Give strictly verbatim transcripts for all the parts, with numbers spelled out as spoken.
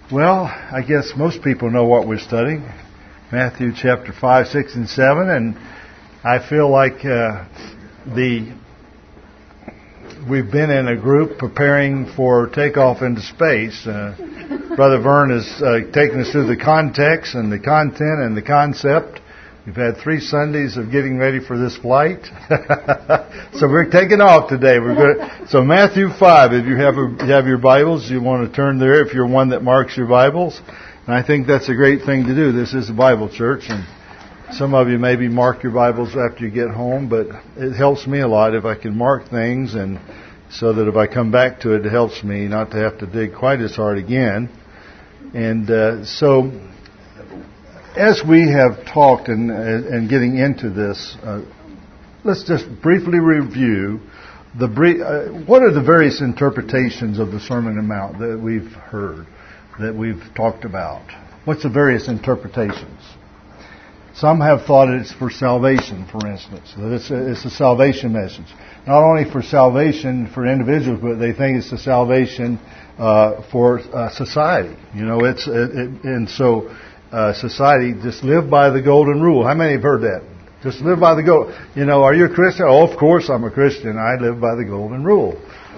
Well, I guess most people know what we're studying. Matthew chapter five, six, and seven. And I feel like uh, the we've been in a group preparing for takeoff into space. Uh, Brother Vern has uh, taken us through the context and the content and the concept. We've had three Sundays of getting ready for this flight. So we're taking off today. We're going. So Matthew five, if you have a, you have your Bibles, you want to turn there if you're one that marks your Bibles. And I think that's a great thing to do. This is a Bible church, and some of you maybe mark your Bibles after you get home, but it helps me a lot if I can mark things, and so that if I come back to it, it helps me not to have to dig quite as hard again. And uh, so, as we have talked and, and getting into this, uh, let's just briefly review the brief, uh, what are the various interpretations of the Sermon on the Mount that we've heard, that we've talked about. What's the various interpretations? Some have thought it's for salvation, for instance, that it's a, it's a salvation message. Not only for salvation for individuals, but they think it's a salvation uh, for uh, society. You know, it's it, it, and so. Uh, society, just live by the golden rule. How many have heard that? Just live by the golden. You know, are you a Christian? Oh, of course I'm a Christian. I live by the golden rule.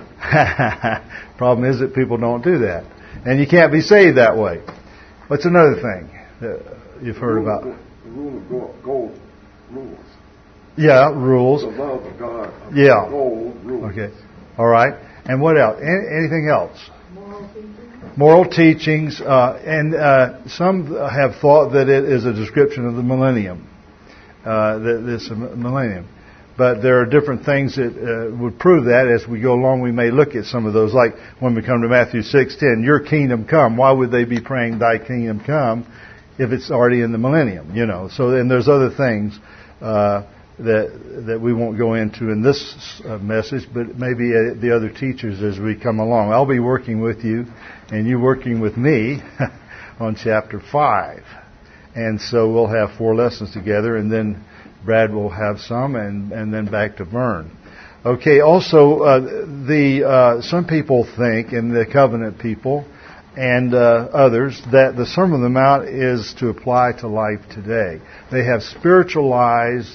Problem is that people don't do that, and you can't be saved that way. What's another thing that you've heard rule, about? The rule of gold, gold rules. Yeah, rules. The love of God. Of yeah. Gold rules. Okay. All right. And what else? Any, anything else? Moral teachings. Moral teachings, uh, and uh, some have thought that it is a description of the millennium, uh, that this millennium. But there are different things that uh, would prove that. As we go along, we may look at some of those. Like when we come to Matthew six ten, your kingdom come. Why would they be praying, thy kingdom come, if it's already in the millennium? You know. So, and there's other things uh, that that we won't go into in this uh, message, but maybe uh, the other teachers as we come along. I'll be working with you, and you working with me on chapter five. And so we'll have four lessons together, and then Brad will have some, and, and then back to Vern. Okay, also, uh, the uh, some people think, and the covenant people and uh, others, that the Sermon on the Mount is to apply to life today. They have spiritualized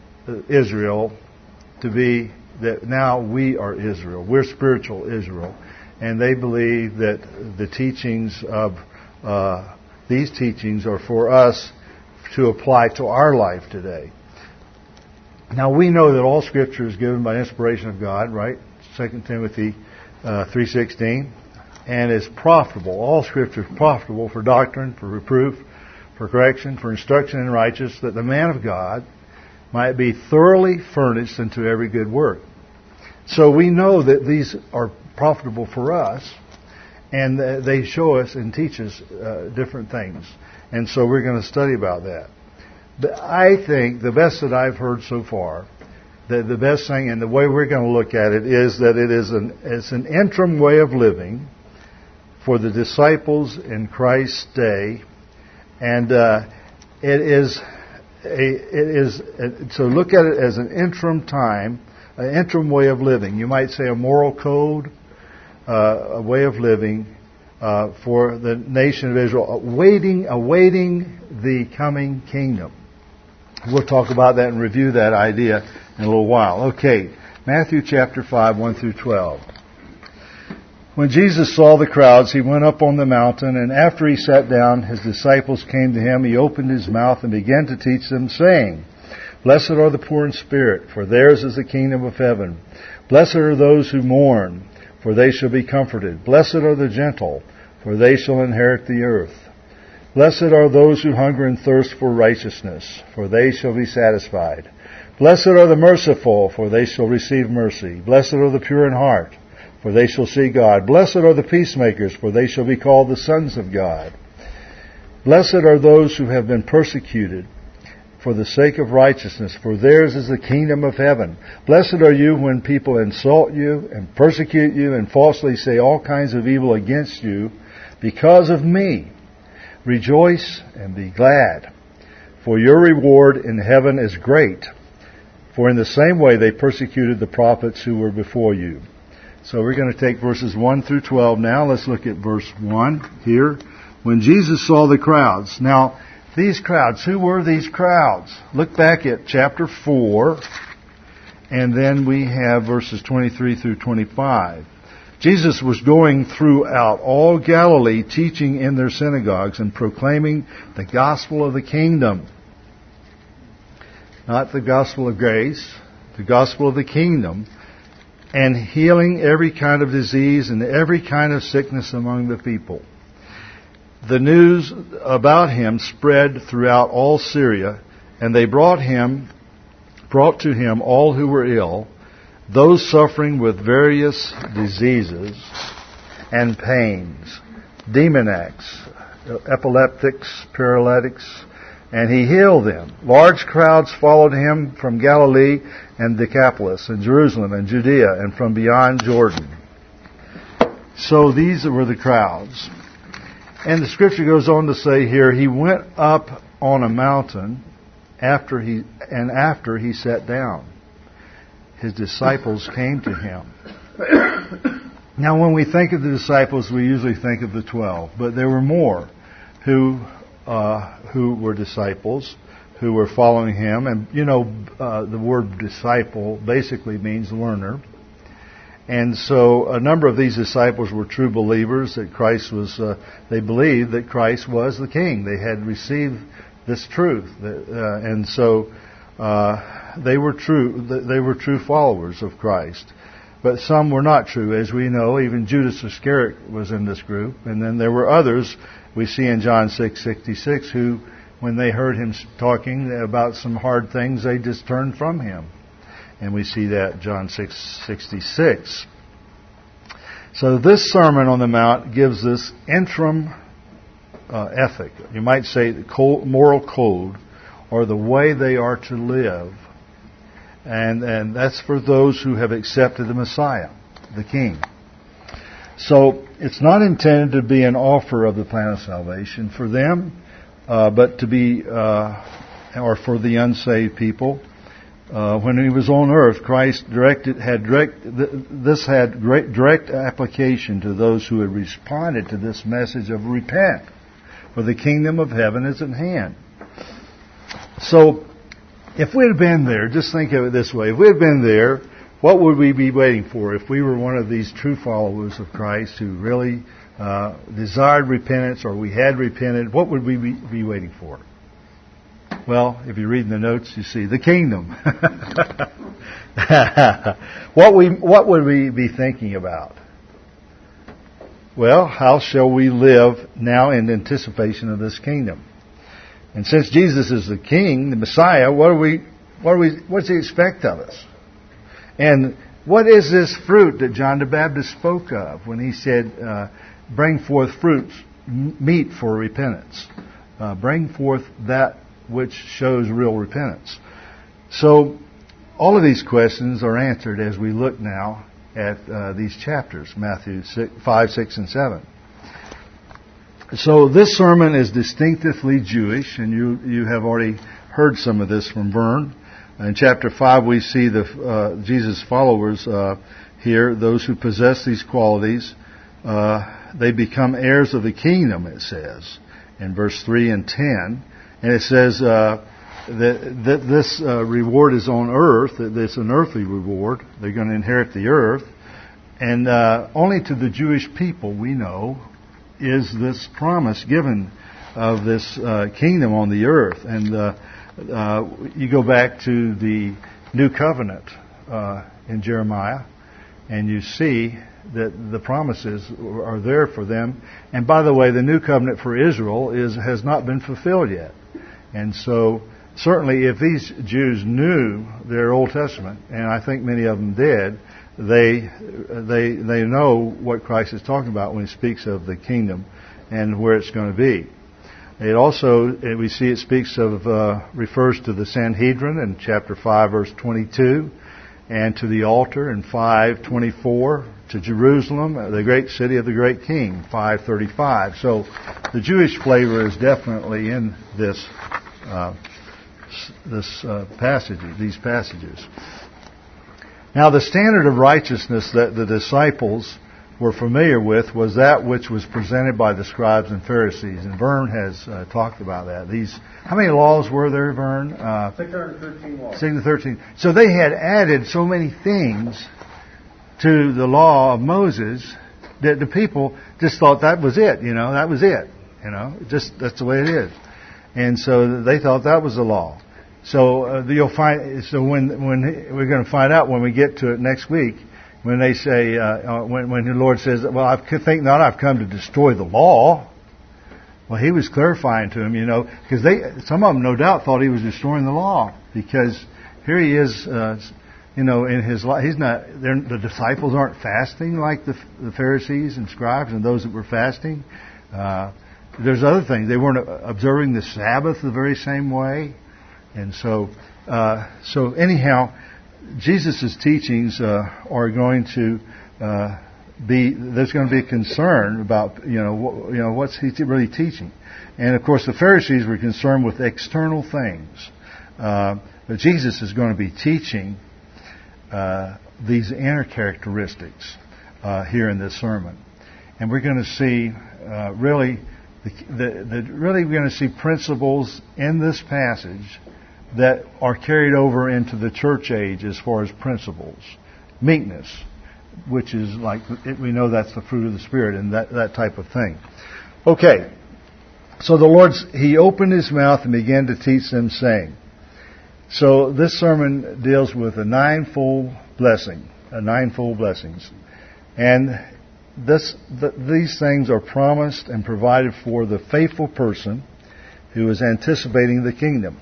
Israel to be that now we are Israel. We're spiritual Israel. And they believe that the teachings of uh, these teachings are for us to apply to our life today. Now we know that all Scripture is given by inspiration of God, right? Second Timothy uh, three sixteen, and is profitable. All Scripture is profitable for doctrine, for reproof, for correction, for instruction in righteousness, that the man of God might be thoroughly furnished unto every good work. So we know that these are profitable for us, and they show us and teach us uh, different things. And so we're going to study about that. But I think the best that I've heard so far, that the best thing and the way we're going to look at it is that it is an it's an interim way of living for the disciples in Christ's day, and uh, it is a, it is a, so look at it as an interim time, an interim way of living. You might say a moral code, uh, a way of living uh, for the nation of Israel, awaiting awaiting the coming kingdom. We'll talk about that and review that idea in a little while. Okay, Matthew chapter five, one through twelve. When Jesus saw the crowds, he went up on the mountain, and after he sat down, his disciples came to him. He opened his mouth and began to teach them, saying, Blessed are the poor in spirit, for theirs is the kingdom of heaven. Blessed are those who mourn, for they shall be comforted. Blessed are the gentle, for they shall inherit the earth. Blessed are those who hunger and thirst for righteousness, for they shall be satisfied. Blessed are the merciful, for they shall receive mercy. Blessed are the pure in heart, for they shall see God. Blessed are the peacemakers, for they shall be called the sons of God. Blessed are those who have been persecuted for the sake of righteousness, for theirs is the kingdom of heaven. Blessed are you when people insult you and persecute you and falsely say all kinds of evil against you because of me. Rejoice and be glad, for your reward in heaven is great. For in the same way they persecuted the prophets who were before you. So we're going to take verses one through twelve now. Let's look at verse one here. When Jesus saw the crowds. Now, these crowds, who were these crowds? Look back at chapter four, and then we have verses twenty-three through twenty-five. Jesus was going throughout all Galilee, teaching in their synagogues and proclaiming the gospel of the kingdom. Not the gospel of grace, the gospel of the kingdom, and healing every kind of disease and every kind of sickness among the people. The news about him spread throughout all Syria, and they brought him, brought to him all who were ill, those suffering with various diseases and pains, demoniacs, epileptics, paralytics, and he healed them. Large crowds followed him from Galilee and Decapolis and Jerusalem and Judea and from beyond Jordan. So these were the crowds. And the scripture goes on to say here, he went up on a mountain after he and after he sat down, his disciples came to him. Now, when we think of the disciples, we usually think of the twelve, but there were more who uh, who were disciples, who were following him. And you know, uh, the word disciple basically means learner. And so a number of these disciples were true believers that Christ was, uh, they believed that Christ was the King. They had received this truth. Uh, and so uh, they were true, they were true followers of Christ. But some were not true. As we know, even Judas Iscariot was in this group. And then there were others we see in John six sixty-six who, when they heard him talking about some hard things, they just turned from him. And we see that John six sixty-six. So this Sermon on the Mount gives this interim uh, ethic. You might say the code, moral code, or the way they are to live. And, and that's for those who have accepted the Messiah, the King. So it's not intended to be an offer of the plan of salvation for them, uh, but to be, uh, or for the unsaved people. Uh, when he was on earth, Christ directed had direct. This had great direct application to those who had responded to this message of repent, for the kingdom of heaven is at hand. So, if we had been there, just think of it this way: if we had been there, what would we be waiting for? If we were one of these true followers of Christ who really uh, desired repentance, or we had repented, what would we be, be waiting for? Well, if you read in the notes, you see the kingdom. what we what would we be thinking about? Well, how shall we live now in anticipation of this kingdom? And since Jesus is the King, the Messiah, what are we? What are we? What does He expect of us? And what is this fruit that John the Baptist spoke of when he said, uh, "Bring forth fruits, meet for repentance. Uh, bring forth that which shows real repentance." So, all of these questions are answered as we look now at uh, these chapters, Matthew five, six, and seven. So, this sermon is distinctively Jewish, and you you have already heard some of this from Vern. In chapter five, we see the uh, Jesus' followers uh, here, those who possess these qualities, uh, they become heirs of the kingdom, it says, in verse three and ten. And it says uh, that, that this uh, reward is on earth, that it's an earthly reward. They're going to inherit the earth. And uh, only to the Jewish people, we know, is this promise given of this uh, kingdom on the earth. And uh, uh, you go back to the New Covenant uh, in Jeremiah, and you see that the promises are there for them. And by the way, the New Covenant for Israel is has not been fulfilled yet. And so, certainly, if these Jews knew their Old Testament, and I think many of them did, they they they know what Christ is talking about when He speaks of the kingdom and where it's going to be. It also, we see it speaks of, uh, refers to the Sanhedrin in chapter five, verse twenty-two, and to the altar in five twenty-four, to Jerusalem, the great city of the great King, five thirty-five. So the Jewish flavor is definitely in this uh, this uh, passage, these passages. Now, the standard of righteousness that the disciples were familiar with was that which was presented by the scribes and Pharisees. And Vern has uh, talked about that. These, how many laws were there, Vern? Uh, six hundred thirteen laws. six hundred thirteen. So they had added so many things to the law of Moses that the people just thought that was it. You know, that was it. You know, just that's the way it is. And so they thought that was the law. So uh, you'll find. So when when we're going to find out when we get to it next week. When they say, uh, when, when the Lord says, well, I think not, I've come to destroy the law. Well, He was clarifying to them, you know, because they, some of them no doubt thought He was destroying the law. Because here He is, uh, you know, in His life, He's not, the disciples aren't fasting like the, the Pharisees and scribes and those that were fasting. Uh, there's other things. They weren't observing the Sabbath the very same way. And so, uh, so anyhow, Jesus' teachings uh, are going to uh, be. There's going to be a concern about you know what, you know what's he really teaching, and of course the Pharisees were concerned with external things, uh, but Jesus is going to be teaching uh, these inner characteristics uh, here in this sermon, and we're going to see uh, really the, the, the really we're going to see principles in this passage that are carried over into the church age as far as principles. Meekness, which is like, we know that's the fruit of the Spirit and that, that type of thing. Okay, so the Lord's, He opened His mouth and began to teach them, saying. So this sermon deals with a ninefold blessing, a ninefold blessings. And this, the, these things are promised and provided for the faithful person who is anticipating the kingdom.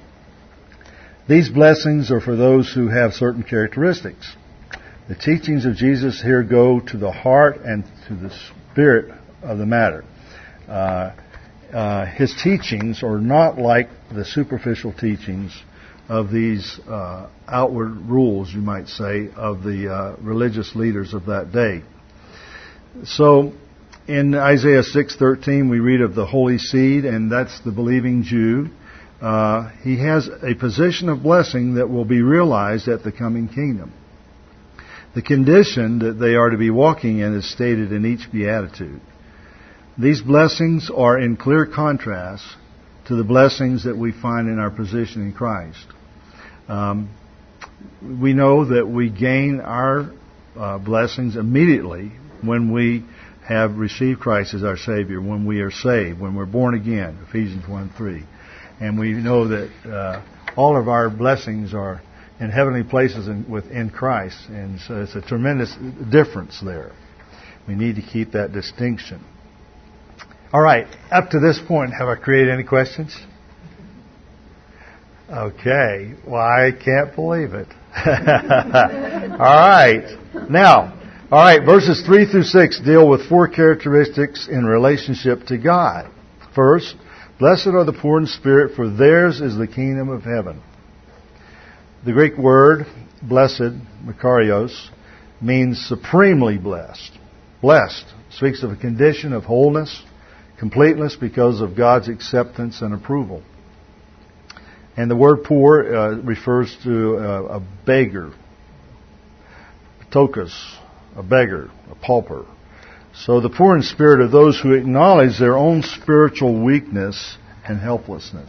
These blessings are for those who have certain characteristics. The teachings of Jesus here go to the heart and to the spirit of the matter. Uh, uh, his teachings are not like the superficial teachings of these uh, outward rules, you might say, of the uh, religious leaders of that day. So, in Isaiah six thirteen, we read of the holy seed, and that's the believing Jew. Uh, he has a position of blessing that will be realized at the coming kingdom. The condition that they are to be walking in is stated in each beatitude. These blessings are in clear contrast to the blessings that we find in our position in Christ. Um, we know that we gain our uh, blessings immediately when we have received Christ as our Savior, when we are saved, when we're born again, Ephesians one three. And we know that uh, all of our blessings are in heavenly places in, within Christ. And so it's a tremendous difference there. We need to keep that distinction. All right. Up to this point, have I created any questions? Okay. Well, I can't believe it. All right. Now, all right, verses three through six deal with four characteristics in relationship to God. First, blessed are the poor in spirit, for theirs is the kingdom of heaven. The Greek word, blessed, makarios, means supremely blessed. Blessed speaks of a condition of wholeness, completeness because of God's acceptance and approval. And the word poor uh, refers to a, a beggar, tokus, a beggar, a pauper. So the poor in spirit are those who acknowledge their own spiritual weakness and helplessness.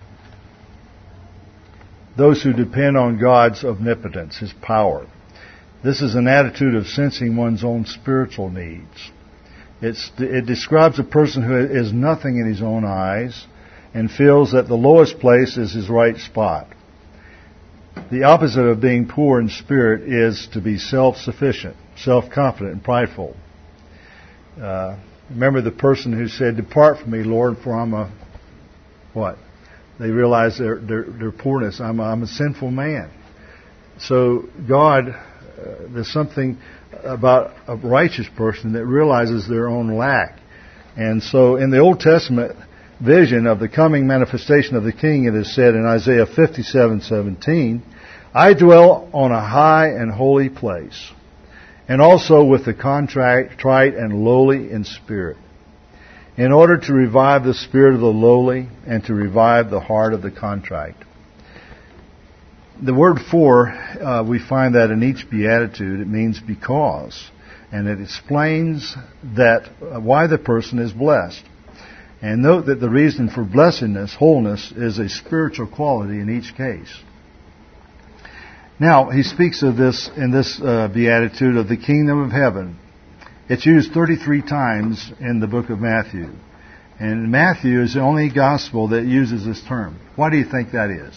Those who depend on God's omnipotence, His power. This is an attitude of sensing one's own spiritual needs. It's, it describes a person who is nothing in his own eyes and feels that the lowest place is his right spot. The opposite of being poor in spirit is to be self-sufficient, self-confident, and prideful. Uh, remember the person who said, "Depart from me, Lord, for I'm a," what? They realize their, their, their poorness. I'm a, I'm a sinful man. So God, uh, there's something about a righteous person that realizes their own lack. And so in the Old Testament vision of the coming manifestation of the King, it is said in Isaiah fifty-seven seventeen, "I dwell on a high and holy place, and also with the contrite and lowly in spirit, in order to revive the spirit of the lowly and to revive the heart of the contrite." The word "for," uh, we find that in each beatitude. It means because. And it explains that uh, why the person is blessed. And note that the reason for blessedness, wholeness, is a spiritual quality in each case. Now, he speaks of this in this uh, beatitude of the kingdom of heaven. It's used thirty-three times in the book of Matthew. And Matthew is the only gospel that uses this term. Why do you think that is?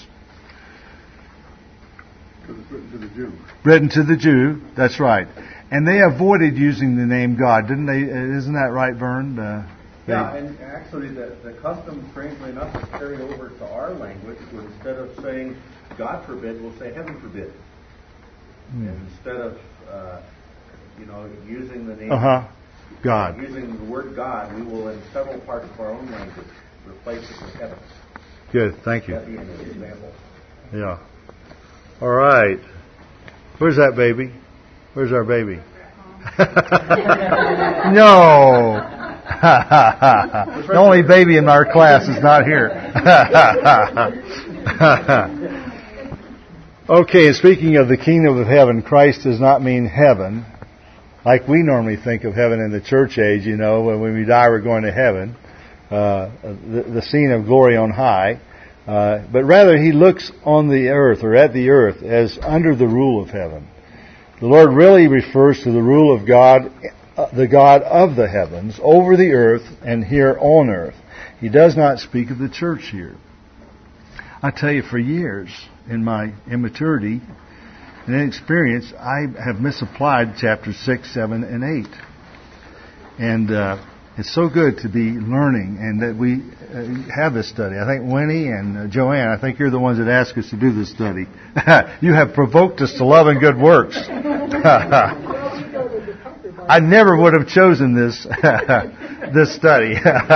Because it's written to the Jew. Written to the Jew, that's right. And they avoided using the name God, didn't they? Isn't that right, Vern? Uh, yeah, and actually the, the custom, strangely enough, is carried over to our language, where instead of saying God forbid, we'll say heaven forbid. Hmm. And instead of, uh, you know, using the name uh-huh. God, using the word God, we will, in several parts of our own language, replace it with heaven. Good, thank you. That'd be an example. Yeah. All right. Where's that baby? Where's our baby? No. The only baby in our class is not here. Okay, speaking of the kingdom of heaven, Christ does not mean heaven, like we normally think of heaven in the church age, you know, when we die we're going to heaven, uh, the, the scene of glory on high. Uh, but rather he looks on the earth, or at the earth, as under the rule of heaven. The Lord really refers to the rule of God, uh, the God of the heavens, over the earth and here on earth. He does not speak of the church here. I tell you, for years, in my immaturity and inexperience, I have misapplied chapters six, seven, and eight. And uh, it's so good to be learning and that we uh, have this study. I think Winnie and uh, Joanne, I think you're the ones that asked us to do this study. You have provoked us to love and good works. I never would have chosen this this study.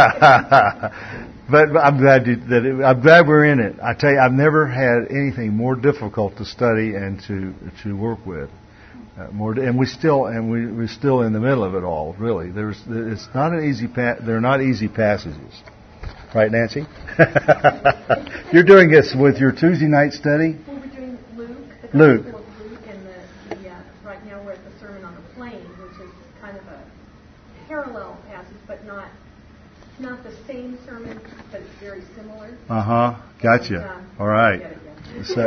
But I'm glad you, that it, I'm glad we're in it. I tell you, I've never had anything more difficult to study and to to work with. Uh, more, and we still and we we're still in the middle of it all. Really, there's it's not an easy pa- they're not easy passages, right, Nancy? You're doing this with your Tuesday night study. Well, we're doing Luke, the Luke. Gospel of Luke, and the, the uh, right now we're at the Sermon on the Plain, which is kind of a parallel passage, but not not the same sermon, but it's very similar. Uh huh. Gotcha. Uh, all right. Get it, yeah. So,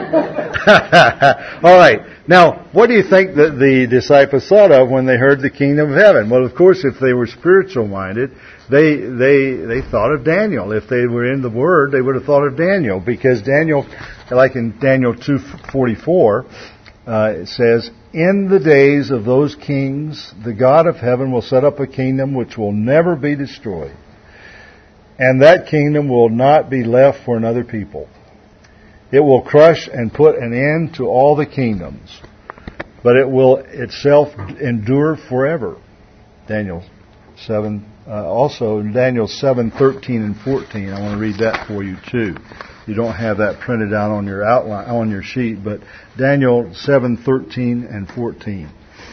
all right. Now, what do you think that the disciples thought of when they heard the kingdom of heaven? Well, of course, if they were spiritual minded, they they they thought of Daniel. If they were in the Word, they would have thought of Daniel, because Daniel, like in Daniel two forty-four, uh, it says, "In the days of those kings, the God of heaven will set up a kingdom which will never be destroyed, and that kingdom will not be left for another people. It will crush and put an end to all the kingdoms, but it will itself endure forever." Daniel seven, uh, also Daniel seven, thirteen and fourteen. I want to read that for you too. You don't have that printed out on your outline, on your sheet, but Daniel seven, thirteen and fourteen.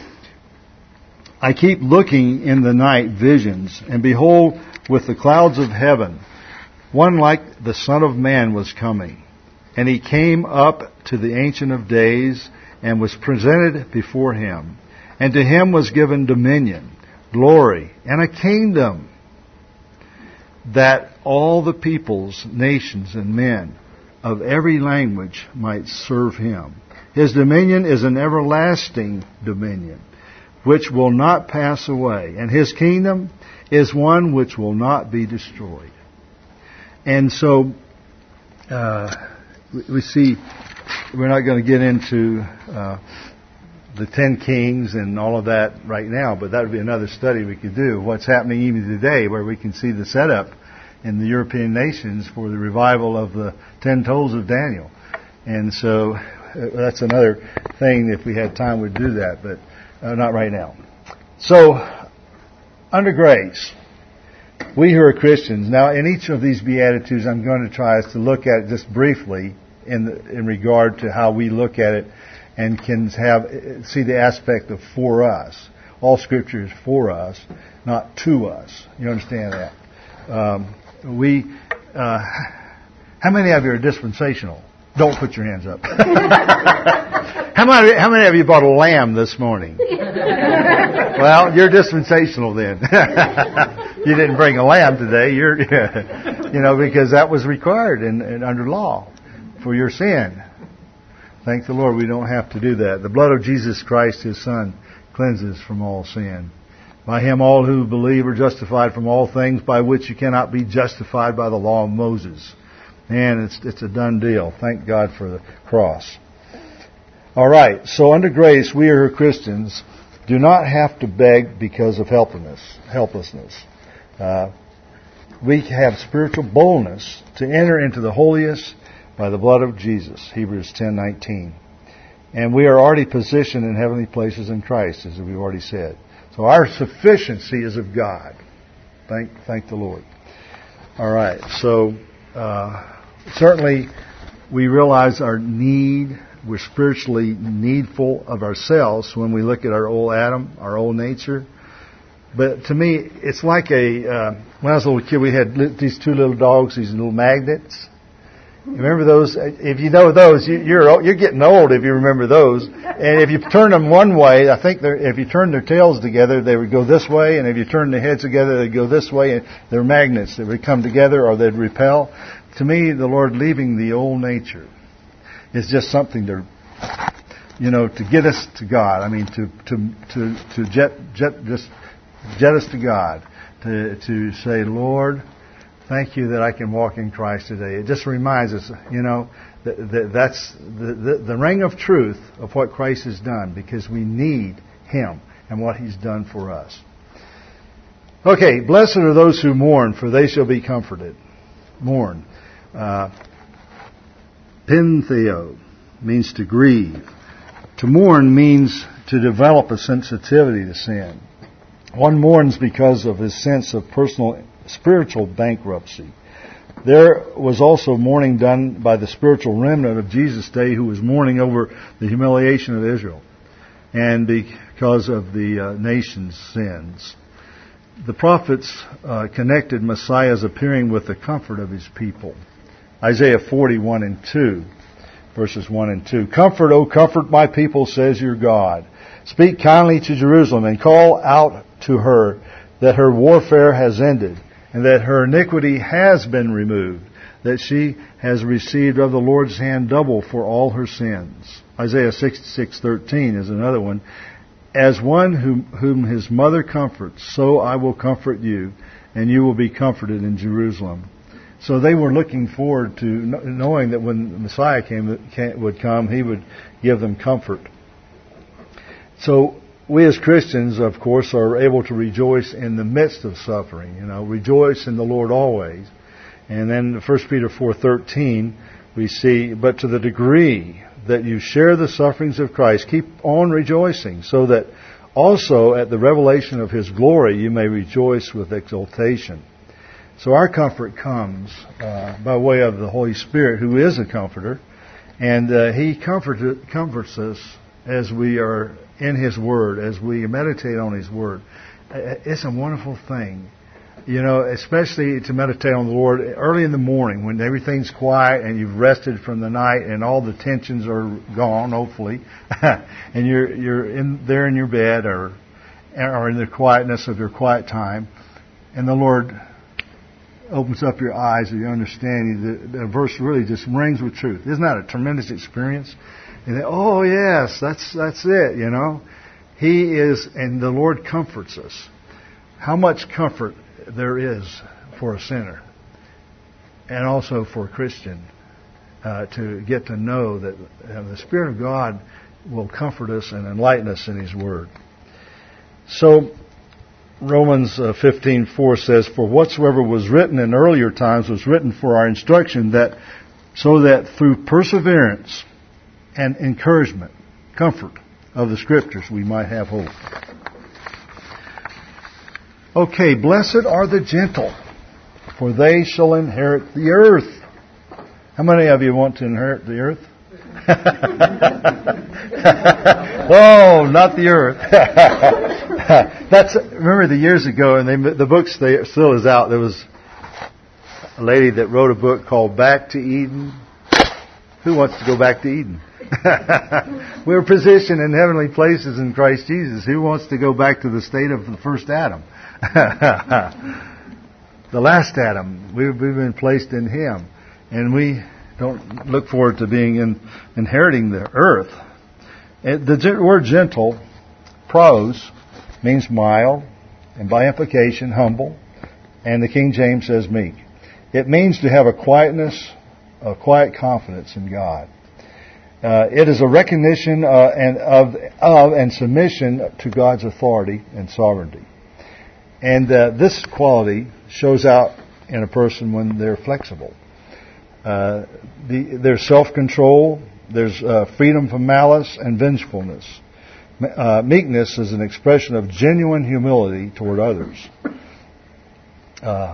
"I keep looking in the night visions, and behold, with the clouds of heaven, one like the Son of Man was coming. And he came up to the Ancient of Days and was presented before him. And to him was given dominion, glory, and a kingdom, that all the peoples, nations, and men of every language might serve him. His dominion is an everlasting dominion, which will not pass away. And his kingdom is one which will not be destroyed." And so, uh, we see, we're not going to get into uh, the ten kings and all of that right now, but that would be another study we could do. What's happening even today, where we can see the setup in the European nations for the revival of the ten toes of Daniel. And so uh, that's another thing. If we had time, we'd do that, but uh, not right now. So, under grace, we who are Christians, now in each of these Beatitudes I'm going to try is to look at it just briefly in the, in regard to how we look at it and can have see the aspect of for us. All Scripture is for us, not to us. You understand that? Um, we, uh, how many of you are dispensational? Don't put your hands up. How many, how many of you bought a lamb this morning? Well, you're dispensational then. You didn't bring a lamb today. You're, you know, because that was required in, in under law for your sin. Thank the Lord we don't have to do that. The blood of Jesus Christ, His Son, cleanses from all sin. By Him all who believe are justified from all things by which you cannot be justified by the law of Moses. And it's it's a done deal. Thank God for the cross. All right. So under grace, we are Christians do not have to beg because of helplessness. Helplessness. Uh, we have spiritual boldness to enter into the holiest by the blood of Jesus. Hebrews ten nineteen. And we are already positioned in heavenly places in Christ, as we've already said. So our sufficiency is of God. Thank, thank the Lord. All right. So uh, certainly we realize our need. We're spiritually needful of ourselves when we look at our old Adam, our old nature. But to me, it's like a. Uh, when I was a little kid, we had these two little dogs, these little magnets. Remember those? If you know those, you, you're you're getting old if you remember those. And if you turn them one way, I think if you turn their tails together, they would go this way. And if you turn their heads together, they'd go this way. And they're magnets that would come together or they'd repel. To me, the Lord leaving the old nature is just something to, you know, to get us to God. I mean, to to to to jet jet just jet us to God. To to say, Lord, thank you that I can walk in Christ today. It just reminds us, you know, that, that that's the, the, the ring of truth of what Christ has done, because we need Him and what He's done for us. Okay, blessed are those who mourn, for they shall be comforted. Mourn. Uh, Pentheo means to grieve. To mourn means to develop a sensitivity to sin. One mourns because of his sense of personal spiritual bankruptcy. There was also mourning done by the spiritual remnant of Jesus' day who was mourning over the humiliation of Israel and because of the uh, nation's sins. The prophets uh, connected Messiah's appearing with the comfort of His people. Isaiah forty-one and two, verses one and two. Comfort, O comfort my people, says your God. Speak kindly to Jerusalem and call out to her that her warfare has ended, and that her iniquity has been removed, that she has received of the Lord's hand double for all her sins. Isaiah sixty-six thirteen is another one. As one whom, whom his mother comforts, so I will comfort you, and you will be comforted in Jerusalem. So they were looking forward to knowing that when the Messiah came, would come, He would give them comfort. So we as Christians, of course, are able to rejoice in the midst of suffering. You know, rejoice in the Lord always. And then First Peter four thirteen, we see, but to the degree that you share the sufferings of Christ, keep on rejoicing, so that also at the revelation of His glory you may rejoice with exultation. So our comfort comes uh, by way of the Holy Spirit, who is a comforter, and uh, He comfort, comforts us as we are in His Word, as we meditate on His Word. It's a wonderful thing, you know, especially to meditate on the Lord early in the morning when everything's quiet and you've rested from the night and all the tensions are gone, hopefully, and you're you're in there in your bed or or in the quietness of your quiet time, and the Lord opens up your eyes and your understanding. The, the verse really just rings with truth. Isn't that a tremendous experience? And they, oh yes, that's that's it. You know, He is, and the Lord comforts us. How much comfort there is for a sinner, and also for a Christian, uh, to get to know that uh, the Spirit of God will comfort us and enlighten us in His Word. So Romans fifteen four says, "For whatsoever was written in earlier times was written for our instruction, that so that through perseverance and encouragement, comfort of the Scriptures, we might have hope." Okay, blessed are the gentle, for they shall inherit the earth. How many of you want to inherit the earth? Oh, not the earth. That's, remember the years ago, and they, the book stay, still is out. There was a lady that wrote a book called Back to Eden. Who wants to go back to Eden? We're positioned in heavenly places in Christ Jesus. Who wants to go back to the state of the first Adam? The last Adam. We've, we've been placed in Him. And we don't look forward to being in, inheriting the earth. And the word gentle, pros, means mild, and by implication, humble. And the King James says meek. It means to have a quietness, a quiet confidence in God. Uh, it is a recognition uh, and of, of and submission to God's authority and sovereignty. And uh, this quality shows out in a person when they're flexible. Uh, the, there's self-control, there's uh, freedom from malice and vengefulness. Uh, meekness is an expression of genuine humility toward others. Uh,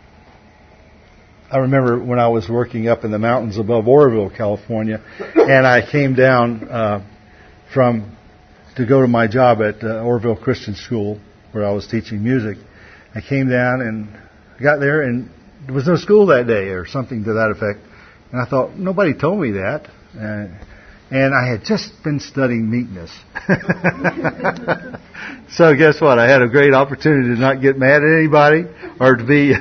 I remember when I was working up in the mountains above Oroville, California, and I came down uh, from to go to my job at uh, Oroville Christian School, where I was teaching music. I came down and got there, and there was no school that day, or something to that effect. And I thought, nobody told me that. Uh, and I had just been studying meekness. So guess what? I had a great opportunity to not get mad at anybody or to be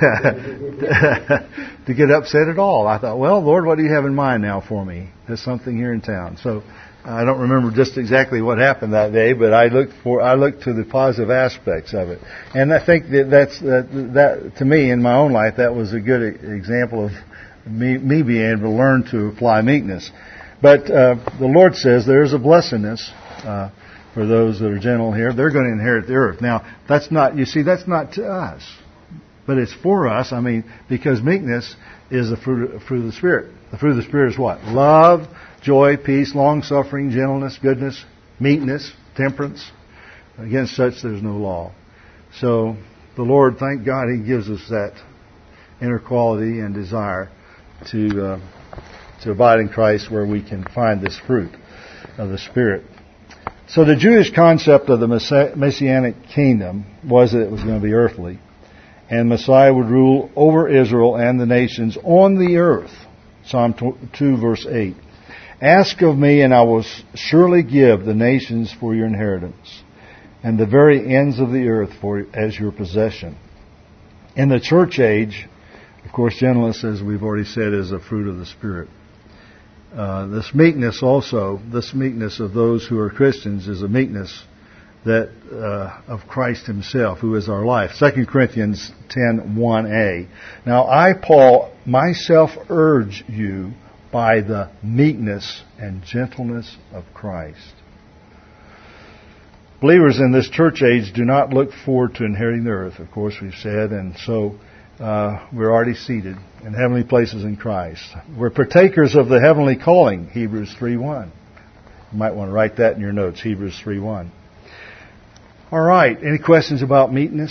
to get upset at all. I thought, well, Lord, what do you have in mind now for me? There's something here in town. So I don't remember just exactly what happened that day, but I looked for I looked to the positive aspects of it, and I think that that's that, that to me in my own life that was a good example of me, me being able to learn to apply meekness. But uh, the Lord says there is a blessedness uh, for those that are gentle here. They're going to inherit the earth. Now, that's not, you see, that's not to us. But it's for us, I mean, because meekness is the fruit, fruit of the Spirit. The fruit of the Spirit is what? Love, joy, peace, long-suffering, gentleness, goodness, meekness, temperance. Against such there's no law. So the Lord, thank God, He gives us that inner quality and desire to... Uh, to abide in Christ, where we can find this fruit of the Spirit. So the Jewish concept of the Messianic kingdom was that it was going to be earthly, and Messiah would rule over Israel and the nations on the earth. Psalm two, verse eight. Ask of me, and I will surely give the nations for your inheritance, and the very ends of the earth for as your possession. In the church age, of course, gentleness, as we've already said, is a fruit of the Spirit. Uh, this meekness also, this meekness of those who are Christians is a meekness that uh, of Christ Himself, who is our life. Second Corinthians ten, one a. Now I, Paul, myself urge you by the meekness and gentleness of Christ. Believers in this church age do not look forward to inheriting the earth, of course we've said, and so Uh, we're already seated in heavenly places in Christ. We're partakers of the heavenly calling, Hebrews three one. You might want to write that in your notes, Hebrews three one. All right, any questions about meekness?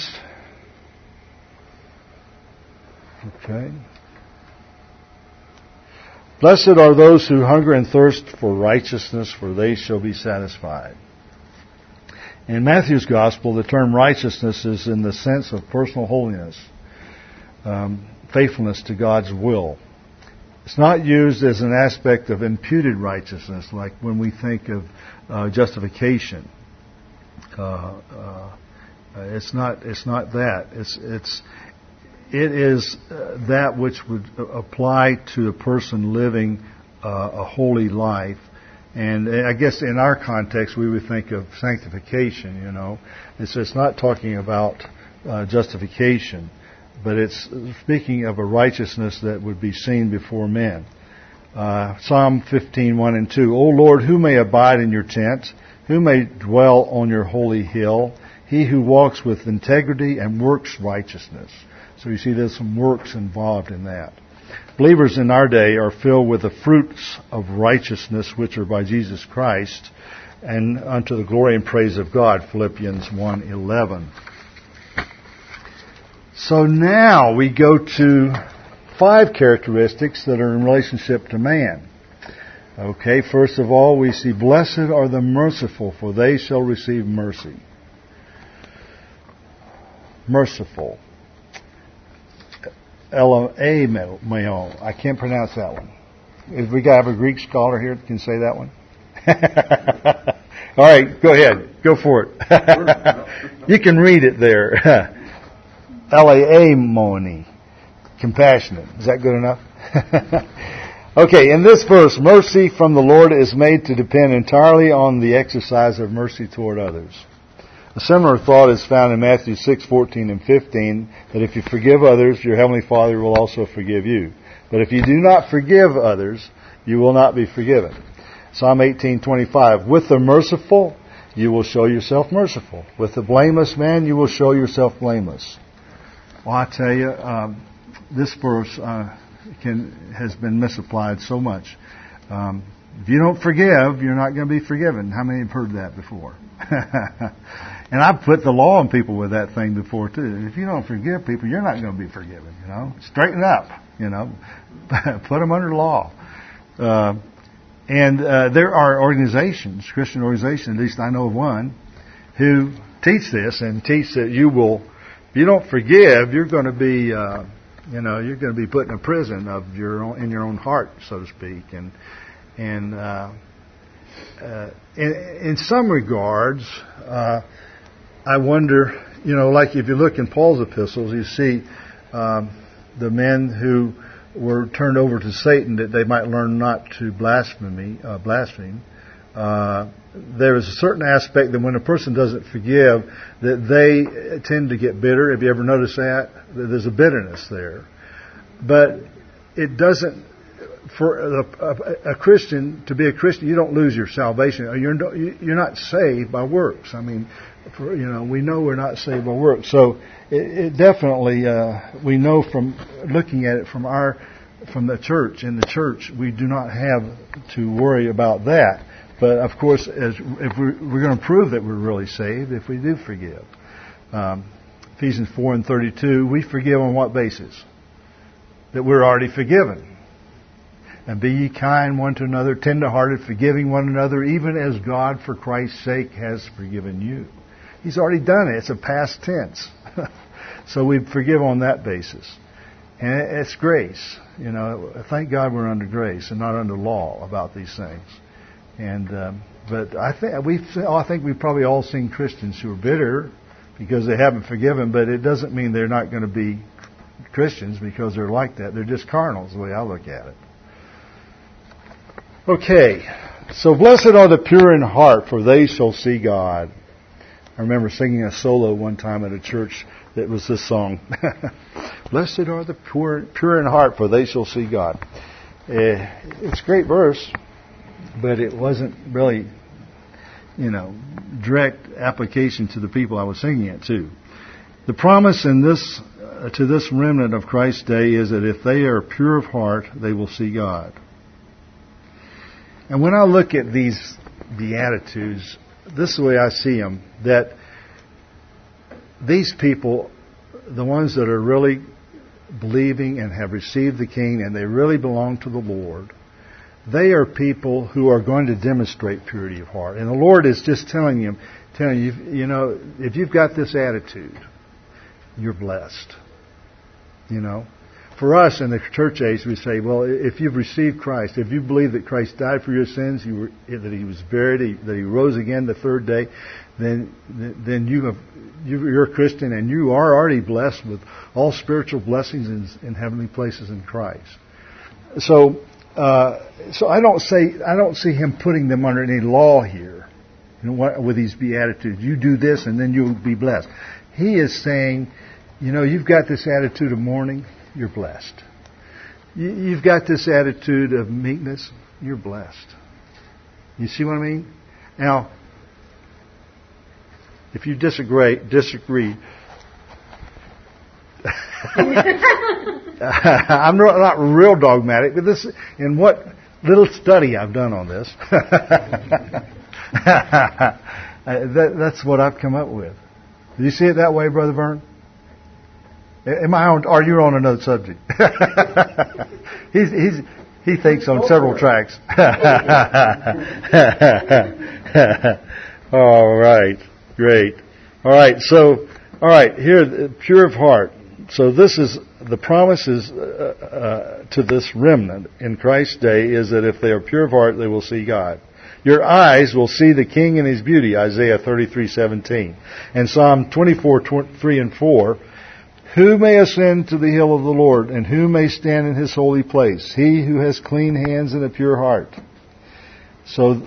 Okay. Blessed are those who hunger and thirst for righteousness, for they shall be satisfied. In Matthew's Gospel, the term righteousness is in the sense of personal holiness. Um, faithfulness to God's will. It's not used as an aspect of imputed righteousness, like when we think of uh, justification. Uh, uh, it's not. It's not that. It's. It's. It is uh, that which would apply to a person living uh, a holy life. And I guess in our context, we would think of sanctification. You know, it's. It's not talking about uh, justification. But it's speaking of a righteousness that would be seen before men. Uh, Psalm fifteen, one and two. O Lord, who may abide in your tent? Who may dwell on your holy hill? He who walks with integrity and works righteousness. So you see there's some works involved in that. Believers in our day are filled with the fruits of righteousness which are by Jesus Christ and unto the glory and praise of God. Philippians one eleven. So now we go to five characteristics that are in relationship to man. Okay, first of all, we see, blessed are the merciful, for they shall receive mercy. Merciful. Elameo. I can't pronounce that one. If we got have a Greek scholar here that can say that one? All right, go ahead. Go for it. You can read it there. Eleemoni. Compassionate. Is that good enough? Okay, in this verse, mercy from the Lord is made to depend entirely on the exercise of mercy toward others. A similar thought is found in Matthew six fourteen and fifteen, that if you forgive others, your heavenly Father will also forgive you. But if you do not forgive others, you will not be forgiven. Psalm eighteen twenty-five, with the merciful, you will show yourself merciful. With the blameless man, you will show yourself blameless. Well, I tell you, um, this verse uh, can has been misapplied so much. Um, if you don't forgive, you're not going to be forgiven. How many have heard that before? And I've put the law on people with that thing before too. If you don't forgive people, you're not going to be forgiven. You know, straighten up. You know, put them under law. Uh, and uh, there are organizations, Christian organizations, at least I know of one, who teach this and teach that you will, if you don't forgive, you're going to be, uh, you know, you're going to be put in a prison of your own, in your own heart, so to speak. And and uh, uh, in, in some regards, uh, I wonder, you know, like if you look in Paul's epistles, you see um, the men who were turned over to Satan that they might learn not to blaspheme. Uh, blaspheme. Uh, there is a certain aspect that when a person doesn't forgive, that they tend to get bitter. Have you ever noticed that? There's a bitterness there. But it doesn't, for a, a, a Christian, to be a Christian, you don't lose your salvation. You're, you're not saved by works. I mean, for, you know, we know we're not saved by works. So it, it definitely, uh, we know from looking at it from our, from the church, in the church, we do not have to worry about that. But of course, as if we're, we're going to prove that we're really saved if we do forgive. Um, Ephesians four and thirty-two, we forgive on what basis? That we're already forgiven. And be ye kind one to another, tender-hearted, forgiving one another, even as God, for Christ's sake, has forgiven you. He's already done it. It's a past tense. So we forgive on that basis. And it's grace. You know, thank God we're under grace and not under law about these things. And um, but I think we've I think we've probably all seen Christians who are bitter because they haven't forgiven. But it doesn't mean they're not going to be Christians because they're like that. They're just carnals, the way I look at it. Okay, so blessed are the pure in heart, for they shall see God. I remember singing a solo one time at a church that was this song. Blessed are the pure, pure in heart, for they shall see God. Uh, it's a great verse, but it wasn't really, you know, direct application to the people I was singing it to. The promise in this uh, to this remnant of Christ's day is that if they are pure of heart, they will see God. And when I look at these Beatitudes, this is the way I see them, that these people, the ones that are really believing and have received the King and they really belong to the Lord, they are people who are going to demonstrate purity of heart. And the Lord is just telling you, telling you, you know, if you've got this attitude, you're blessed. You know, for us in the church age, we say, well, if you've received Christ, if you believe that Christ died for your sins, you were, that He was buried, that He rose again the third day, then then you have, you're a Christian and you are already blessed with all spiritual blessings in, in heavenly places in Christ. So, uh, so I don't say I don't see Him putting them under any law here, you know, with these Beatitudes. You do this and then you'll be blessed. He is saying, you know, you've got this attitude of mourning, you're blessed. You've got this attitude of meekness, you're blessed. You see what I mean? Now, if you disagree, disagree. I'm not real dogmatic, but this, in what little study I've done on this, that, that's what I've come up with. Do you see it that way, Brother Vern? Am I on? Are you on another subject? he's, he's, he thinks on several tracks. All right, great. All right, so all right, here, pure of heart. So this is the promise is uh, uh, to this remnant in Christ's day is that if they are pure of heart, they will see God. Your eyes will see the King in His beauty, Isaiah thirty-three seventeen. And Psalm twenty-four, three and four, who may ascend to the hill of the Lord, and who may stand in His holy place? He who has clean hands and a pure heart. So,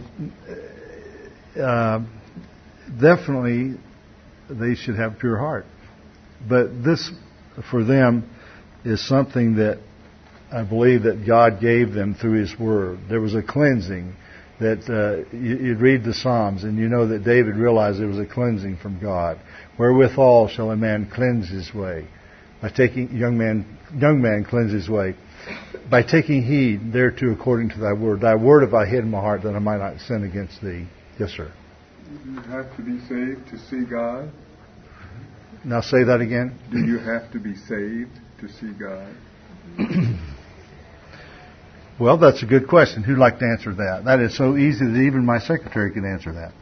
uh, definitely, they should have a pure heart. But this, for them, is something that I believe that God gave them through His Word. There was a cleansing that uh, you, you'd read the Psalms, and you know that David realized there was a cleansing from God. Wherewithal shall a man cleanse his way? By taking young man, young man cleanse his way. By taking heed thereto according to Thy Word. Thy Word have I hid in my heart that I might not sin against Thee. Yes, sir. Do you have to be saved to see God? Now say that again. Do you have to be saved to see God? Well, that's a good question. Who'd like to answer that? That is so easy that even my secretary can answer that.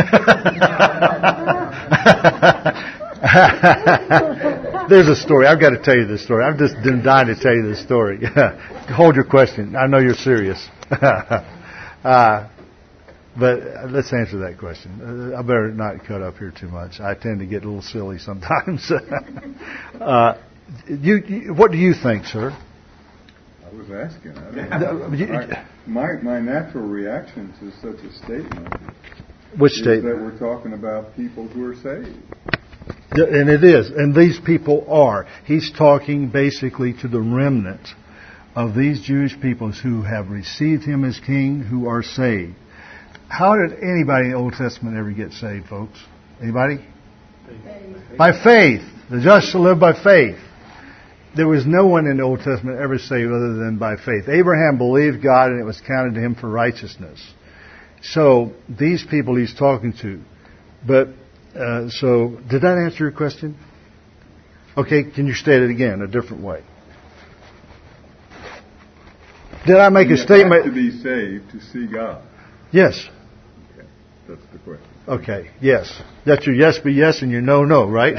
There's a story. I've got to tell you this story. I've just been dying to tell you this story. Hold your question. I know you're serious. uh, but let's answer that question. I better not cut up here too much. I tend to get a little silly sometimes. uh, you, you, what do you think, sir? I was asking. I don't I, my my natural reaction to such a statement. Which is statement? That we're talking about people who are saved. And it is, and these people are. He's talking basically to the remnant of these Jewish peoples who have received Him as King, who are saved. How did anybody in the Old Testament ever get saved, folks? Anybody? Faith. By faith. The just shall live by faith. There was no one in the Old Testament ever saved other than by faith. Abraham believed God and it was counted to him for righteousness. So, these people he's talking to. But, uh, so, did that answer your question? Okay, can you state it again, a different way? Did I make you a statement? You have to be saved to see God. Yes. Okay, that's the question. Okay, yes. That's your yes be yes and your no no, right?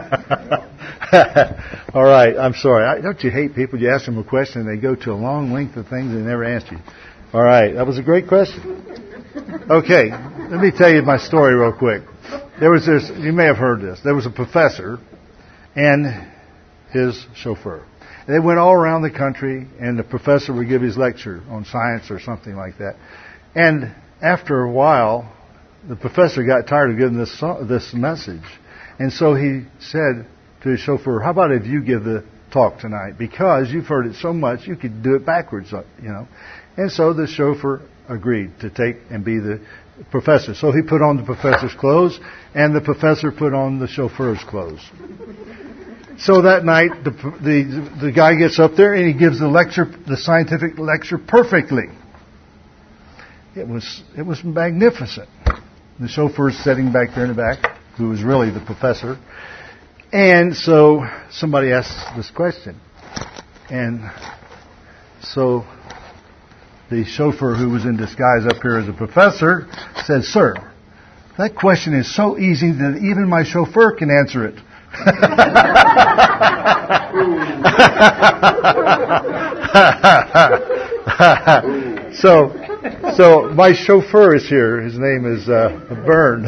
All right, I'm sorry. I, don't you hate people? You ask them a question and they go to a long length of things and they never answer you. All right, that was a great question. Okay, let me tell you my story real quick. There was this, you may have heard this. There was a professor and his chauffeur. They went all around the country and the professor would give his lecture on science or something like that. And after a while, the professor got tired of giving this this message. And so he said to his chauffeur, how about if you give the talk tonight? Because you've heard it so much, you could do it backwards, you know. And so the chauffeur agreed to take and be the professor. So he put on the professor's clothes, and the professor put on the chauffeur's clothes. So that night, the, the, the guy gets up there and he gives the lecture, the scientific lecture perfectly. It was, it was magnificent. The chauffeur's sitting back there in the back, who was really the professor. And so somebody asked this question. And so the chauffeur, who was in disguise up here as a professor, said, "Sir, that question is so easy that even my chauffeur can answer it." so, so my chauffeur is here. His name is uh, Bern.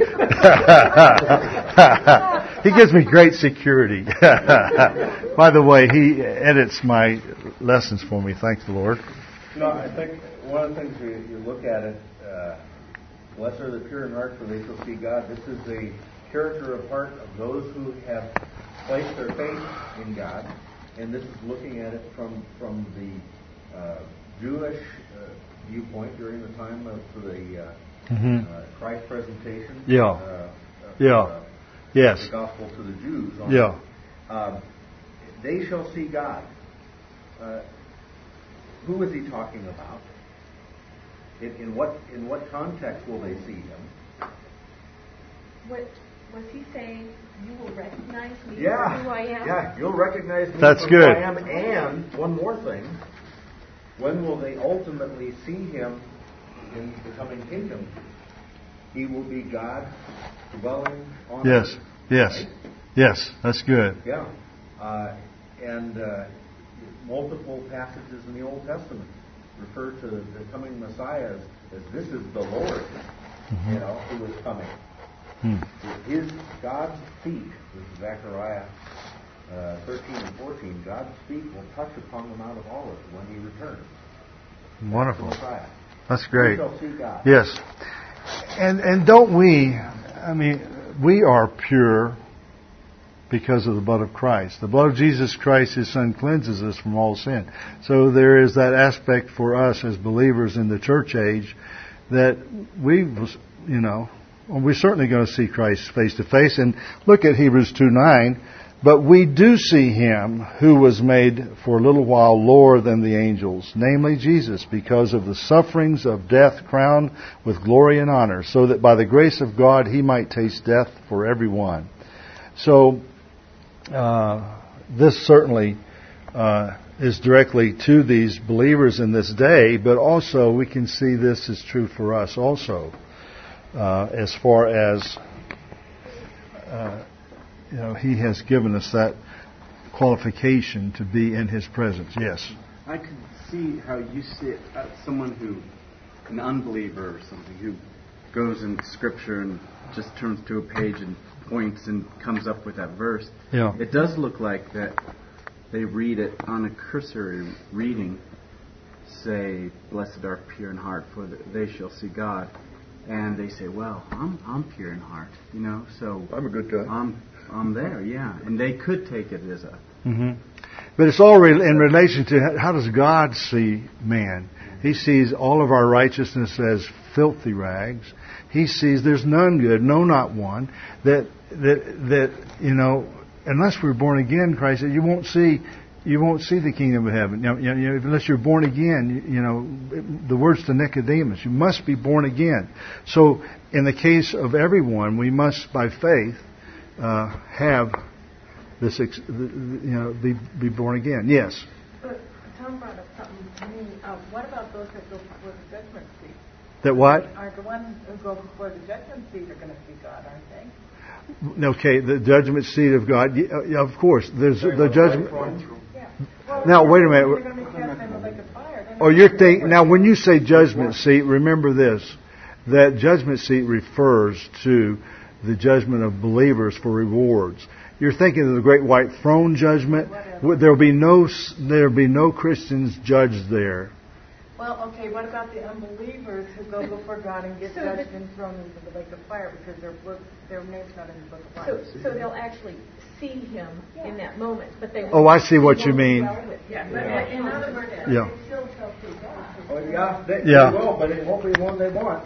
He gives me great security. By the way, he edits my lessons for me. Thank the Lord. No, I think one of the things you, you look at it, uh, blessed are the pure in heart, for they shall see God. This is a character of heart of those who have placed their faith in God, and this is looking at it from from the uh, Jewish uh, viewpoint during the time of the uh, mm-hmm. uh, Christ presentation. Yeah. Uh, yeah. Uh, yes. The gospel to the Jews. On yeah. Um, they shall see God. Uh, who is he talking about? In, in what in what context will they see him? What was he saying? You will recognize me yeah. for who I am? Yeah, you'll recognize me That's for good. who I am. And one more thing. When will they ultimately see him in the coming kingdom? He will be God dwelling on Yes, earth. yes, Right? yes, that's good. Yeah. Uh, and uh, multiple passages in the Old Testament refer to the coming Messiah as, as this is the Lord, mm-hmm. you know, who is coming. Hmm. His God's feet, this is Zechariah uh, thirteen and fourteen, God's feet will touch upon the Mount of Olives when He returns. Wonderful. That's, That's great. We shall see God. Yes. And and don't we, I mean, we are pure because of the blood of Christ. The blood of Jesus Christ, His Son, cleanses us from all sin. So there is that aspect for us as believers in the church age that we, you know, we're certainly going to see Christ face to face. And look at Hebrews two nine. But we do see Him who was made for a little while lower than the angels, namely Jesus, because of the sufferings of death crowned with glory and honor, so that by the grace of God He might taste death for everyone. So, uh, this certainly uh, is directly to these believers in this day, but also we can see this is true for us also, uh, as far as uh, you know, He has given us that qualification to be in His presence. Yes. I could see how you see it, uh, someone who, an unbeliever or something, who goes in Scripture and just turns to a page and points and comes up with that verse. Yeah. It does look like that they read it on a cursory reading, say, "Blessed are pure in heart, for they shall see God." And they say, "Well, I'm I'm pure in heart, you know, so I'm a good guy. I'm I'm there, yeah." And they could take it as a. Mm-hmm. But it's all re- in relation to how does God see man? He sees all of our righteousness as filthy rags. He sees there's none good, no, not one. That that that you know, unless we're born again, Christ said, you won't see. You won't see the kingdom of heaven. You know, you know, unless you're born again. You, you know, the words to Nicodemus, you must be born again. So, in the case of everyone, we must, by faith, uh, have this. You know, be be born again. Yes. But Tom brought up something to me. Uh, what about those that go before the judgment seat? That what? Are the ones who go before the judgment seat are going to see God, aren't they? Okay, the judgment seat of God. Yeah, of course, there's the judgment. Well, now wait a minute. They're going to be cast in the lake of fire. Oh, you're thinking now. When you say judgment seat, remember this: that judgment seat refers to the judgment of believers for rewards. You're thinking of the great white throne judgment. There'll be no there'll be no Christians judged there. Well, okay. What about the unbelievers who go before God and get So judged and thrown into the lake of fire because their book, their name's not in the book of life? So, so they'll actually see Him yeah. in that moment, but they. Oh, I see what you mean. Well yeah. yeah. In other words, yeah. they still shall see God. Oh, yeah, they, yeah. they will, but it won't be the one they want.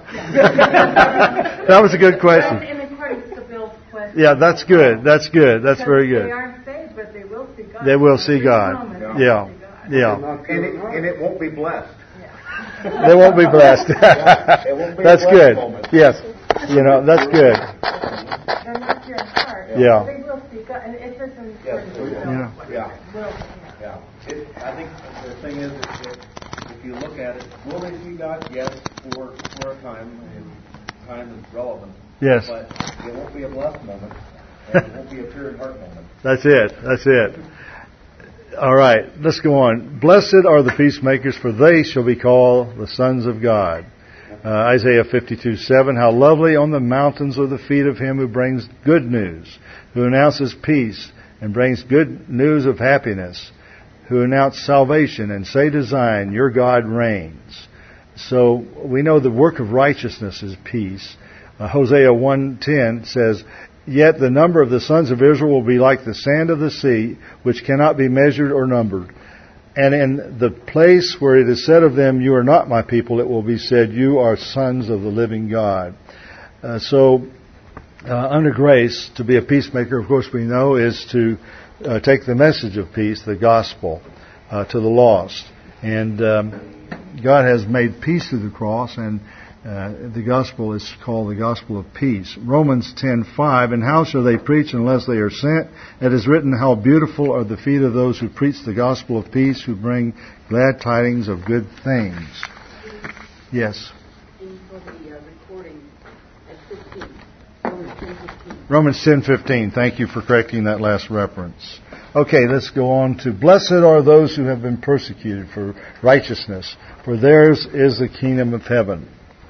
That was a good question. And according to Bill's question. Yeah, that's good. That's good. That's very good. They aren't saved, but they will see God. They will see God. Yeah. Yeah. And it, and it won't be blessed. They won't be blessed. won't be that's good. Moment. Yes. You know, that's good. They're not pure in heart. Yeah. They will see God. And if it's in Yes. Yeah. Yeah. Will, yeah. It, I think the thing is that if you look at it, will they see God? Yes, for for a time. And time is relevant. Yes. But it won't be a blessed moment. And it won't be a pure in heart moment. That's it. That's it. All right, let's go on. Blessed are the peacemakers, for they shall be called the sons of God. Uh, Isaiah fifty-two seven, how lovely on the mountains are the feet of him who brings good news, who announces peace and brings good news of happiness, who announce salvation and say to Zion, your God reigns. So we know the work of righteousness is peace. Uh, Hosea one ten says, yet the number of the sons of Israel will be like the sand of the sea, which cannot be measured or numbered. And in the place where it is said of them, you are not my people, it will be said, you are sons of the living God. Uh, so, uh, under grace, to be a peacemaker, of course we know, is to uh, take the message of peace, the gospel, uh, to the lost. And um, God has made peace through the cross, and Uh, the gospel is called the gospel of peace. Romans ten five, and how shall they preach unless they are sent? It is written, how beautiful are the feet of those who preach the gospel of peace, who bring glad tidings of good things. Yes? For the uh, recording at fifteen, Romans ten fifteen. Romans ten fifteen. Thank you for correcting that last reference. Okay, let's go on to blessed are those who have been persecuted for righteousness, for theirs is the kingdom of heaven.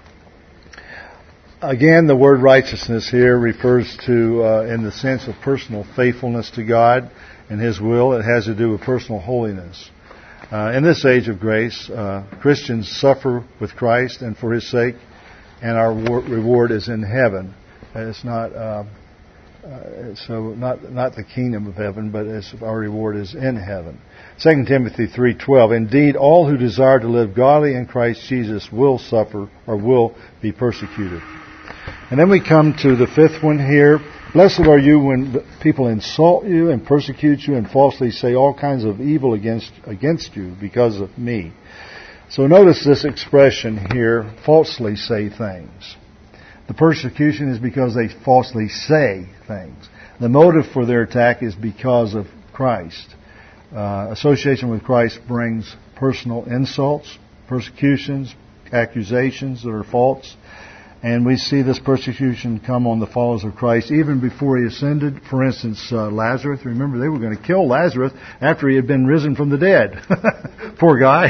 Again, the word righteousness here refers to, uh, in the sense of personal faithfulness to God and His will. It has to do with personal holiness. Uh, in this age of grace, uh, Christians suffer with Christ and for His sake, and our reward is in heaven. It's not uh, uh, so not not the kingdom of heaven, but it's, our reward is in heaven. Second Timothy three twelve. Indeed, all who desire to live godly in Christ Jesus will suffer or will be persecuted. And then we come to the fifth one here. Blessed are you when people insult you and persecute you and falsely say all kinds of evil against against you because of me. So notice this expression here, falsely say things. The persecution is because they falsely say things. The motive for their attack is because of Christ. Uh, association with Christ brings personal insults, persecutions, accusations that are false. And we see this persecution come on the followers of Christ even before He ascended. For instance, uh, Lazarus. Remember, they were going to kill Lazarus after he had been risen from the dead. Poor guy.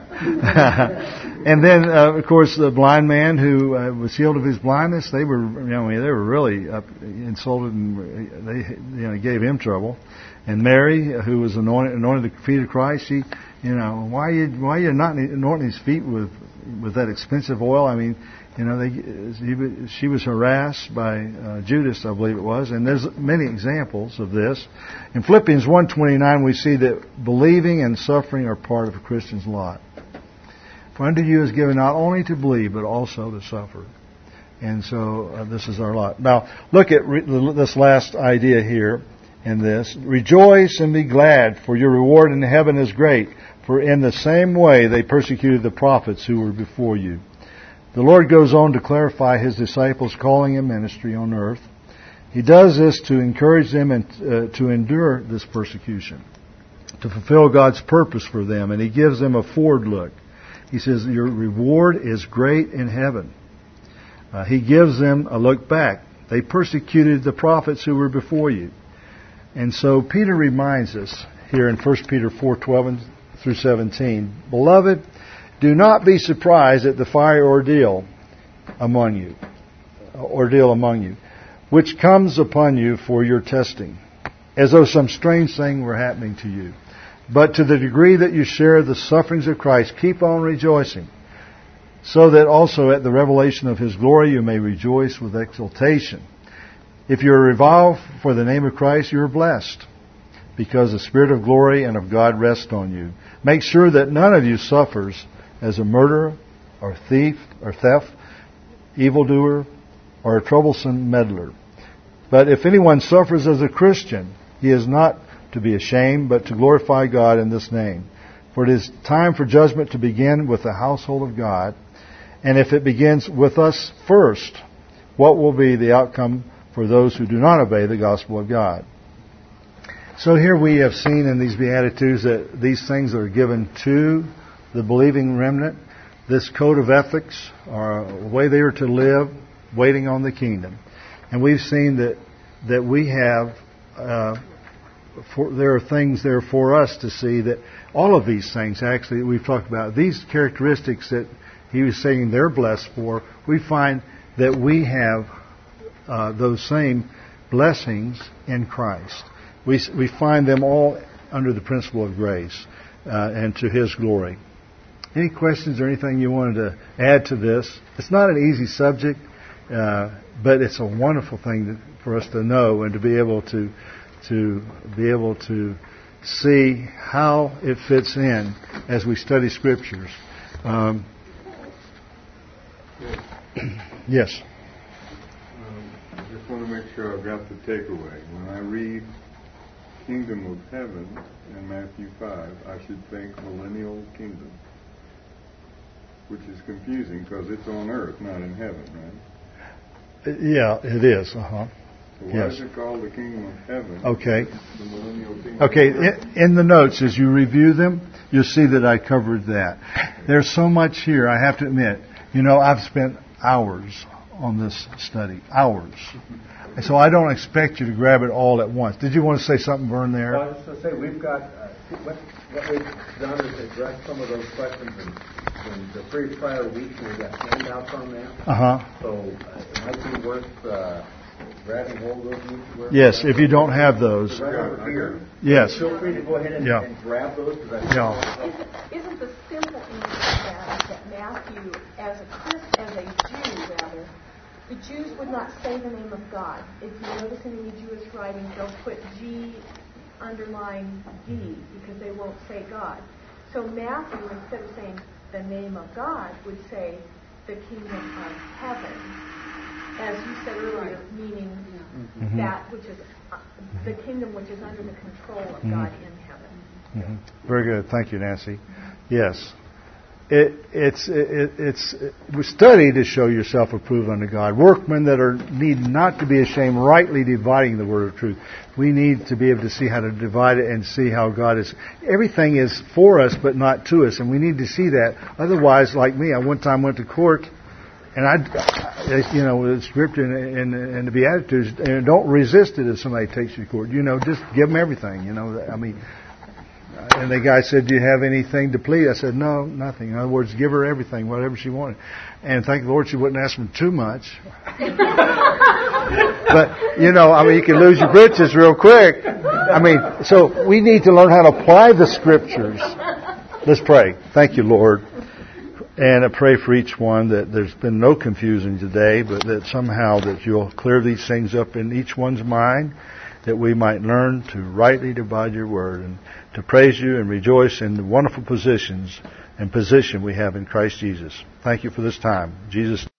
And then, uh, of course, the blind man who uh, was healed of his blindness. They were, you know, they were really uh, insulted, and they, you know, gave him trouble. And Mary, who was anointed, anointed the feet of Christ, she, you know, why you why you not anointing his feet with with that expensive oil? I mean. You know, they, she was harassed by uh, Judas, I believe it was, and there's many examples of this. In Philippians one twenty-nine, we see that believing and suffering are part of a Christian's lot. For unto you is given not only to believe, but also to suffer. And so uh, this is our lot. Now, look at re- this last idea here in this. Rejoice and be glad, for your reward in heaven is great. For in the same way they persecuted the prophets who were before you. The Lord goes on to clarify His disciples' calling and ministry on earth. He does this to encourage them and uh, to endure this persecution, to fulfill God's purpose for them, and He gives them a forward look. He says, your reward is great in heaven. Uh, he gives them a look back. They persecuted the prophets who were before you. And so Peter reminds us here in First Peter four twelve through seventeen, Beloved, do not be surprised at the fiery ordeal among you, ordeal among you, which comes upon you for your testing, as though some strange thing were happening to you. But to the degree that you share the sufferings of Christ, keep on rejoicing, so that also at the revelation of His glory you may rejoice with exultation. If you are reviled for the name of Christ, you are blessed, because the Spirit of glory and of God rests on you. Make sure that none of you suffers as a murderer, or thief, or theft, evildoer, or a troublesome meddler. But if anyone suffers as a Christian, he is not to be ashamed, but to glorify God in this name. For it is time for judgment to begin with the household of God. And if it begins with us first, what will be the outcome for those who do not obey the gospel of God? So here we have seen in these Beatitudes that these things are given to the believing remnant, this code of ethics, or the way they are to live, waiting on the kingdom. And we've seen that that we have, uh, for, there are things there for us to see that all of these things, actually, we've talked about, these characteristics that he was saying they're blessed for, we find that we have uh, those same blessings in Christ. We, we find them all under the principle of grace uh, and to His glory. Any questions or anything you wanted to add to this? It's not an easy subject, uh, but it's a wonderful thing to, for us to know and to be able to to be able to see how it fits in as we study Scriptures. Um, yes. Um, I just want to make sure I've got the takeaway. When I read Kingdom of Heaven in Matthew five, I should think millennial kingdom. Which is confusing because it's on earth, not in heaven, right? Yeah, it is. Uh-huh. So why yes. is it called the kingdom of heaven? Okay. The millennial kingdom. Okay. In, in the notes, as you review them, you'll see that I covered that. There's so much here. I have to admit. You know, I've spent hours on this study. Hours. And so I don't expect you to grab it all at once. Did you want to say something, Vern, there? Well, I was just going to say, we've got, uh, what, what we've done is address some of those questions in, in the three prior weeks, and we've got handouts on that. Uh-huh. So uh, it might be worth uh, grabbing hold of those. Yes, if you don't have those. Right over here. Yes. Feel free to go ahead and, Yeah. and grab those. Because I Yeah. Isn't, isn't the simple answer to that is that Matthew, as a Christ, as a Jew rather, the Jews would not say the name of God. If you notice in any Jewish writings, they'll put G underline D because they won't say God. So Matthew, instead of saying the name of God, would say the kingdom of heaven, as you said earlier, meaning Mm-hmm. that which is uh, the kingdom which is under the control of Mm-hmm. God in heaven. Mm-hmm. Very good. Thank you, Nancy. Yes. It, it's it, it's it, we study to show yourself approved unto God. Workmen that are need not to be ashamed, rightly dividing the word of truth. We need to be able to see how to divide it and see how God is. Everything is for us, but not to us, and we need to see that. Otherwise, like me, I one time went to court, and I, you know, the scripture and, and, and the Beatitudes, and don't resist it if somebody takes you to court. You know, just give them everything. You know, I mean. And the guy said, "Do you have anything to plead?" I said, "No, nothing." In other words, give her everything, whatever she wanted. And thank the Lord she wouldn't ask me too much. But, you know, I mean, you can lose your britches real quick. I mean, so we need to learn how to apply the Scriptures. Let's pray. Thank you, Lord. And I pray for each one that there's been no confusion today, but that somehow that you'll clear these things up in each one's mind, that we might learn to rightly divide your word and to praise you and rejoice in the wonderful positions and position we have in Christ Jesus. Thank you for this time. Jesus.